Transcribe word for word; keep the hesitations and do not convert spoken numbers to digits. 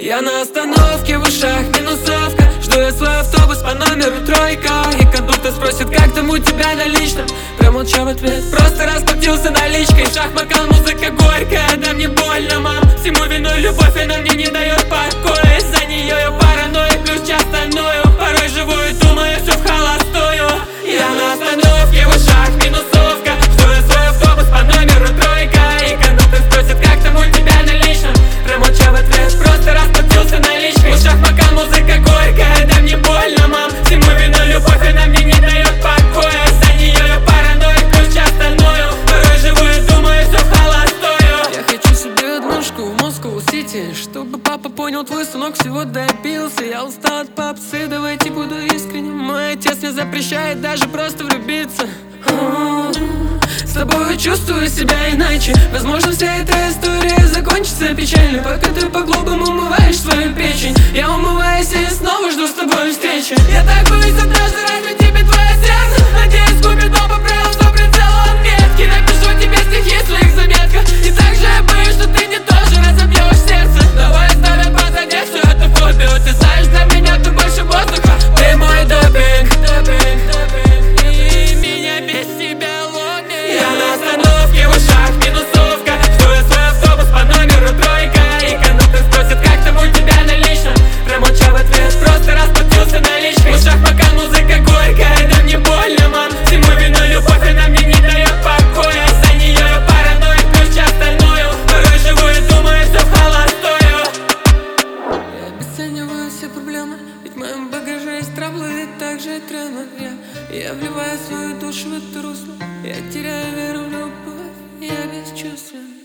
Я на остановке, в ушах минусовка. Жду я свой автобус по номеру тройка. И кондуктор спросит, как там у тебя на личном. Промолчав ответ, просто расплатился наличкой. Шахмакал, музыка горькая, да мне больно, мам. Всему виной любовь, она мне не дает покоя. Из-за нее я паранойя, плюс часто-ною. Порой живу и думаю, все в холостую. Я на остановке, в ушах минусовка. Жду я свой автобус по номеру тройка. И кондуктор спросит, как там у тебя на личном. Промолчав ответ, просто расплатился наличкой. В ушах макал, музыка горькая, да мне больно, мам. Всему виной любовь, она мне не дает покоя. Из-за нее я паранойя, плюс часто-ною. Порой живу и думаю, все в холостую. Я хочу себе однушку в Москву-Сити, чтобы папа понял, твой сынок всего добился. Я устал от попсы, давайте буду искренним. Мой отец мне запрещает даже просто влюбиться. С тобой чувствую себя иначе. Возможно, вся эта история закончится печально, пока ты по-глупому умываешь свою печень. Я умываюсь и снова жду с тобой встречи. Я так боюсь однажды разбить тебе твое сердце. Надеюсь, купит дом, поправил сто прицела он меткий. Напишу тебе стихи в своих заметках. И также я боюсь, что ты мне тоже разобьешь сердце. Давай оставим позади всю эту фобию. Ты знаешь, для меня ты больше воздуха. Ты мой допинг, допинг, допинг. И меня без тебя ломит. Я на остановке, в ушах минусовка. Жду я свой автобус по номеру тройка. И кондуктор спросит, как там у тебя на личном. Промолчав ответ, просто расплатился наличкой. В ушах пока музыка горькая, да мне больно, мам. Всему виной любовь, она мне не дает покоя. Из-за нее я паранойя, плюс часто-ною. Порой живу и думаю, все в холостую. Я обесцениваю все проблемы, ведь в моем багаже есть траблы и также и травмы. Я, я вливаю свою душу в это русло. Я теряю веру в любовь, я бесчувствен.